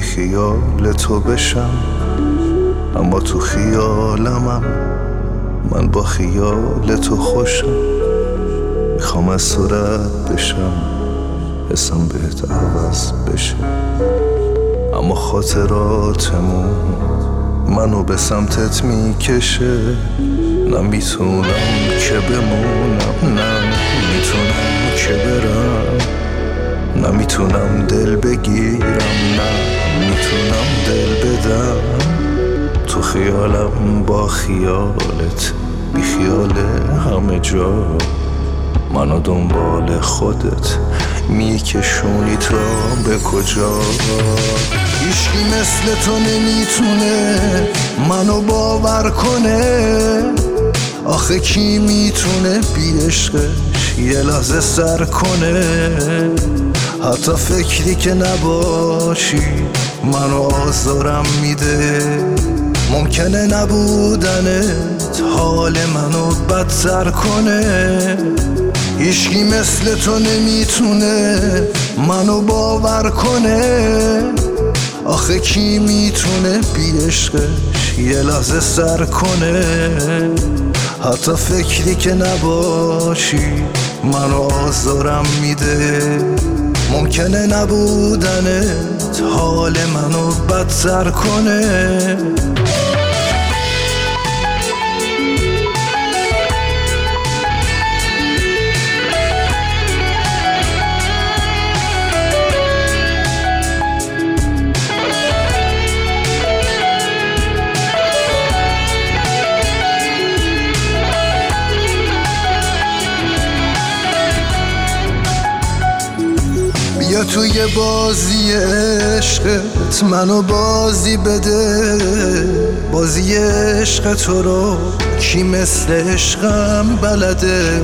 خیال تو بشم، اما تو خیالمم من با خیال تو خوشم. میخوام از تو رد بشم، حسم بهت عوض بشه، اما خاطراتمون منو به سمتت میکشه. نمیتونم که بمونم، نمیتونم که برم، نمیتونم دل بگیرم، نمیتونم دل بدم. تو خیالم با خیالت، بی خیال همه جا، منو دنبال خودت میکشونی تا به کجا. هیچکی مثل تو نمیتونه منو باور کنه، آخه کی میتونه بی عشقش یه لحظه سر کنه. حتی فکری که نباشی منو آزارم میده، ممکنه نبودنت حال منو بدتر کنه. هیچکی مثل تو نمیتونه منو باور کنه، آخه کی میتونه بی عشقش یه لحظه سر کنه. حتی فکری که نباشی منو آزارم میده، ممکنه نبودنت حال منو بدتر کنه. بیا توی بازی عشقت منو بازی بده، بازی عشق تو رو کی مثل عشقم بلده.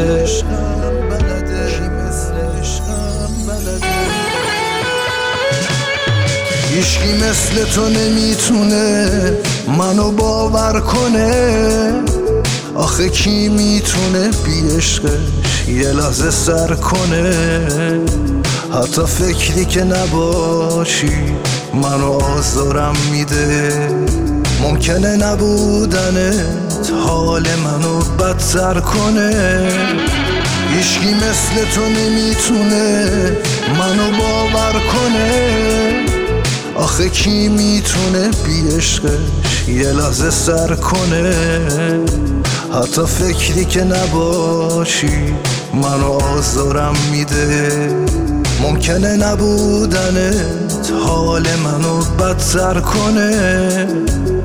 هیچکی مثل تو نمیتونه منو باور کنه، آخه کی میتونه بی عشقش یه لحظه سر کنه. حتی فکری که نباشی منو آزارم میده، ممکنه نبودنت حال منو بدتر کنه. هیچکی مثل تو نمیتونه منو باور کنه، آخه کی میتونه بی عشقش یه لحظه سر کنه. حتی فکری که نباشی منو آزارم میده، ممکنه نبودنت حال منو بدتر کنه.